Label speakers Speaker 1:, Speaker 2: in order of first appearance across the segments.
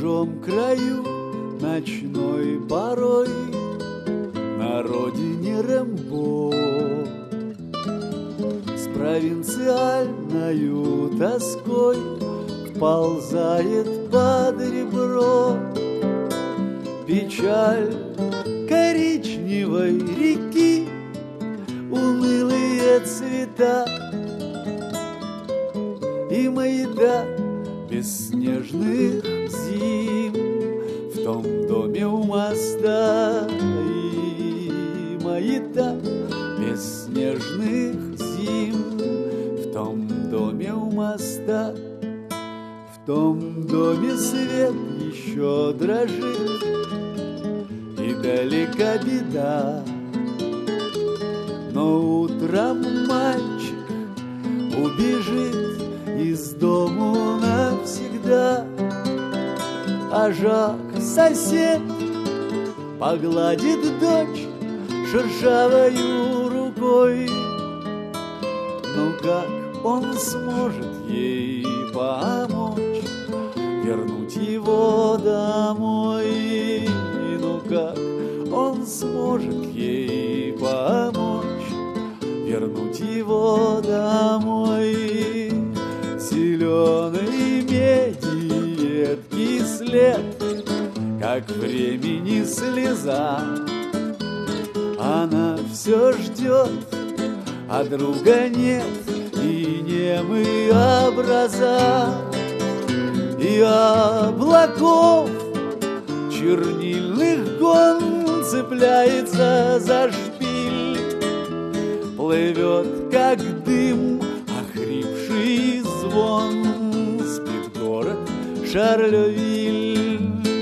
Speaker 1: чужом краю ночной порой, на родине Рэмбо, с провинциальною тоской вползает под ребро печаль коричневой реки, унылые цвета и маята бесснежных зим в том доме у моста, и маята бесснежных зим в том доме у моста. В том доме свет еще дрожит, и далека беда, но утром мальчик убежит из дому навсегда, а Жак, сосед, погладит дочь шершавою рукой. Ну как он сможет ей помочь вернуть его домой? Ну как он сможет ей помочь вернуть его домой? Зеленой меди едкий след, как времени слеза. Она все ждет, а друга нет, и немые образа, и облаков чернильных гон цепляется за шпиль, плывет, как дым, охрипший звон, спит город Шарлевиль.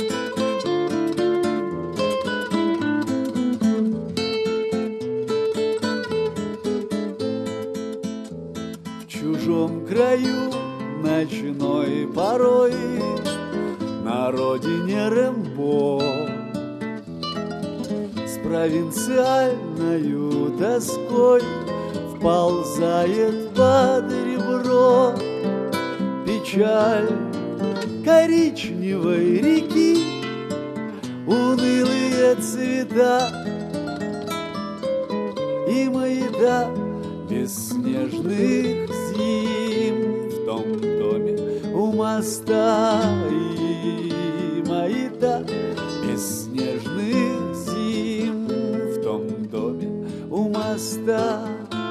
Speaker 1: В чужом краю ночной порой, на родине Рэмбо, с провинциальною тоской вползает под ребро печаль коричневой реки, унылые цвета и маята бесснежных зим в том доме у моста, и маята бесснежных зим в том доме у моста.